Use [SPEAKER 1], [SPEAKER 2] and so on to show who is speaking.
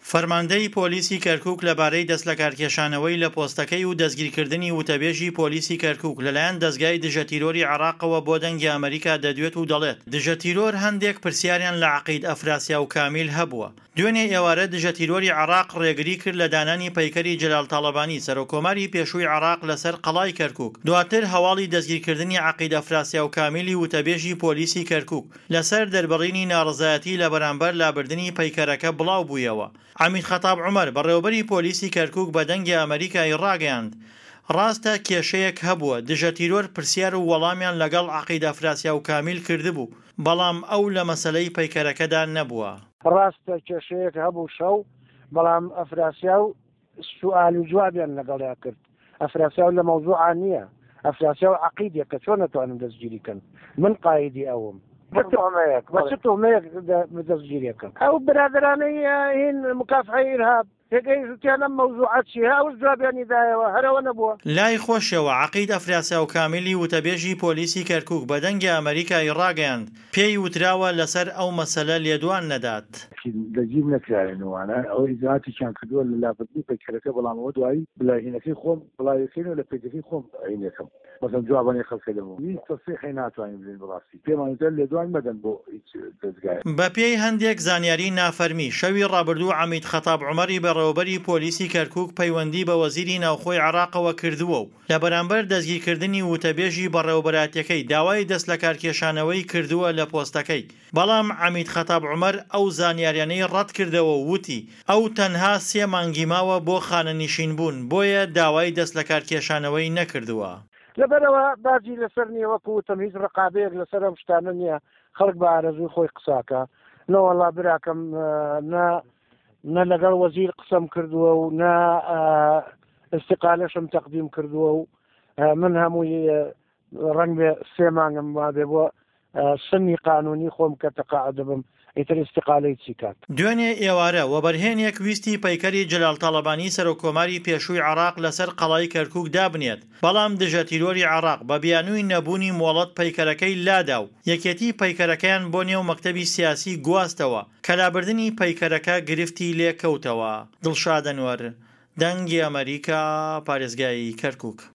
[SPEAKER 1] فەرماندەی پۆلیسی کەرکووک لەبارەی دەست لە کارکێشانەوەی لە پۆستەکەی و دەستگیرکردنی وتەبێژی پۆلیسی کەرکووک لەلایەن دەزگای دژەتیرۆری عێراقەوە بۆ دەنگی ئەمریکا دەدوێت و دەڵێت دژەتیرۆر هەندێک پرسیاریان لە عەقید ئەفراسیا و کامیل هەبووە. دوێنێ ئێوارە دژەتیرۆری عێراق ڕێگری کرد لە دانانی پەیکەری جەلال تاڵەبانی سەرۆکۆماری پێشووی عێراق لەسەر قەڵای کەرکووک. دواتر هەواڵی دەستگیرکردنی عەقید ئەفراسیا و کامیلی وتەبێژی پۆلیسی کەرکووک لەسەر دەربڕینی ناڕزایەتی لە بەرامبەر لابردنی پەیکەرەکە بڵاو بوویەوە. عەمید خەتاب عومەر بەڕێوەبەری پۆلیسی کەرکووک بە دەنگی ئەمریکای ڕاگەیاند ڕاستە کێشەیەک هەبووە، دژەتیرۆر پرسیار و وەڵامیان لەگەڵ عەقید ئەفراسیا و کامیل کردبوو، بەڵام ئەو لە مەسەلەی پەیکەرەکەدا نەبووە.
[SPEAKER 2] ڕاستە کێشەیەک هەبوو شەو، بەڵام ئەفراسیا و سوئال و جوابیان لەگەڵیا کرد. ئەفراسیا لە مەوزوعان نییە، ئەفراسیا و عەقیدێکە چۆن نەتوانن دەستگیریکەن. من قایدی ئەوم بە تۆمەیەک دەستگیریەکەم. ئەو برادرانەی هین مکافحەی ئیرهاب تێگەیشتیان ئەم مەوزوعات چیە ئەو جوابیانی دایەوە هەرەوە نەبووە.
[SPEAKER 1] لای خۆشەوە عەقید ئەفراسیا و کامیلی وتەبێژی پۆلیسی کەرکووک بە دەنگی ئەمریکای ڕاگەیاند پێی وتراوە لەسەر ئەو مەسەلە لێدوان نەدات.
[SPEAKER 3] لەجیب نەکرایەوەوانە ئەو ئیزاهاتیان کردووە لە لابردنی پەیکەرەکە، بەڵامەوە دوایی بڵاهینەکەی خۆم بڵاوەکەینەوە لە پێکەکەی خۆم عینەکەم مثلا جوابانی خەڵکە دەبوو هیچ تەصریحی ناتوانین بڵێن بەڕاستی پێمانتر لێدوان مەدەن بۆ هیچ دەستگایە.
[SPEAKER 1] بە پێی هەندێک زانیاری نافەرمی شەوی ڕابردوو عەمید خەتاب عومەری بەڕێوەبەری پۆلیسی کەرکووک پەیوەندی بە وەزیری ناوخۆی عێراقەوە کردووە و لە بەرامبەر دەستگیرکردنی وتەبێژی بەڕێوەبەراتیەکەی داوای دەست لە کارکێشانەوەی کردووە لە پۆستەکەی، بەڵام عەمید خەتاب عومەر ئەو زانیاریانەی ڕەت کردەوە و وتی ئەو تەنها 3 مانگی ماوە بۆ خانەنشین بوون، بۆیە داوای دەست لە کارکێشانەوەی نەکردووە.
[SPEAKER 2] لەبەرەوە باجی لەسەر نییە وەکوتم هیچ ڕقابەیەک لەسەر ئەم شتانە نییە، خەڵک بە ئارەزوی خۆی قساکە نەوەڵا براکەم نە لەگەڵ وەزیر قسەم کردووە و نە ئستیقالەشم تەقدیم کردووە و من هەمووی ڕەنگ بێ 3 مانگم وابێ بۆ سنی قانونی خۆم کە تەقاعد دەبم ئیتر ئستیقالەی چی کات.
[SPEAKER 1] دوێنێ ئێوارە وەبەرهێنێک ویستی پەیکەری جەلال تاڵەبانی سەرۆکۆماری پێشووی عێراق لەسەر قەڵای کەرکووک دابنێت، بەڵام دژەتیرۆری عێراق بە بیانووی نەبوونی مۆڵەت پەیکەرەکەی لادا و یەکێتی پەیکەرەکەیان بۆ نێو مەکتەبی سیاسی گواستەوە کە لابردنی پەیکەرەکە گرفتی لێکەوتەوە. دڵشاد ئەنوەر، دەنگی ئەمریکا، پارێزگای کەرکووک.